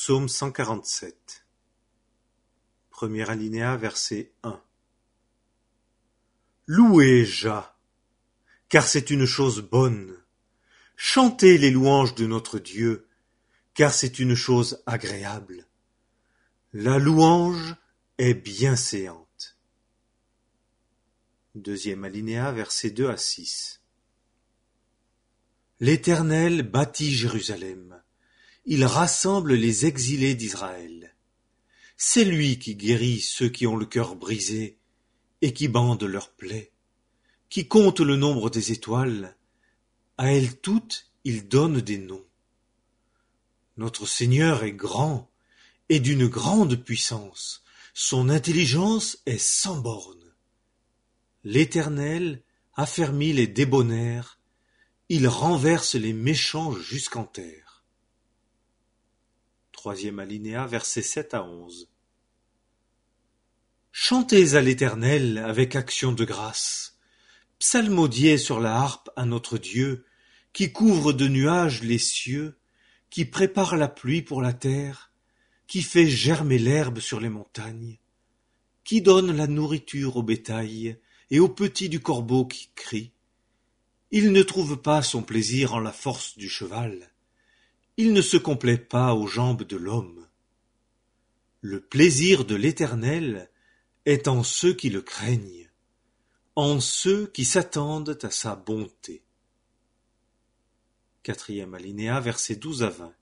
Psaume 147. Premier alinéa, verset 1. Louez Jah, car c'est une chose bonne. Chantez les louanges de notre Dieu, car c'est une chose agréable. La louange est bienséante. Deuxième alinéa, versets 2 à 6. L'Éternel bâtit Jérusalem. Il rassemble les exilés d'Israël. C'est lui qui guérit ceux qui ont le cœur brisé et qui bande leurs plaies, qui compte le nombre des étoiles. À elles toutes, il donne des noms. Notre Seigneur est grand et d'une grande puissance. Son intelligence est sans bornes. L'Éternel affermit les débonnaires. Il renverse les méchants jusqu'en terre. Troisième alinéa, versets 7 à 11. Chantez à l'Éternel avec action de grâce. Psalmodiez sur la harpe à notre Dieu, qui couvre de nuages les cieux, qui prépare la pluie pour la terre, qui fait germer l'herbe sur les montagnes, qui donne la nourriture au bétail et aux petits du corbeau qui crie. Il ne trouve pas son plaisir en la force du cheval. Il ne se complaît pas aux jambes de l'homme. Le plaisir de l'Éternel est en ceux qui le craignent, en ceux qui s'attendent à sa bonté. Quatrième alinéa, versets 12 à 20.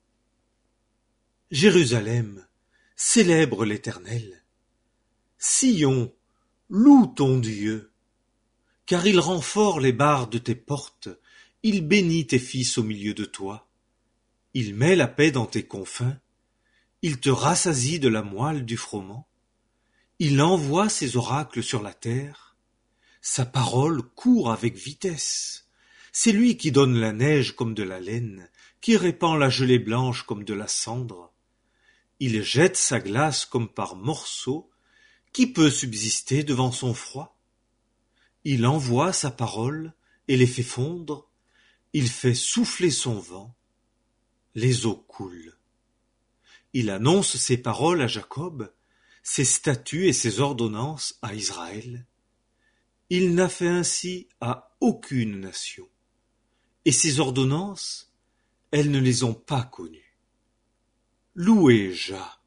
Jérusalem, célèbre l'Éternel. Sion, loue ton Dieu, car il rend fort les barres de tes portes, il bénit tes fils au milieu de toi. Il met la paix dans tes confins, il te rassasie de la moelle du froment, il envoie ses oracles sur la terre, sa parole court avec vitesse, c'est lui qui donne la neige comme de la laine, qui répand la gelée blanche comme de la cendre, il jette sa glace comme par morceaux, qui peut subsister devant son froid? Il envoie sa parole et les fait fondre, il fait souffler son vent, les eaux coulent. Il annonce ses paroles à Jacob, ses statuts et ses ordonnances à Israël. Il n'a fait ainsi à aucune nation, et ses ordonnances, elles ne les ont pas connues. Louez Jah.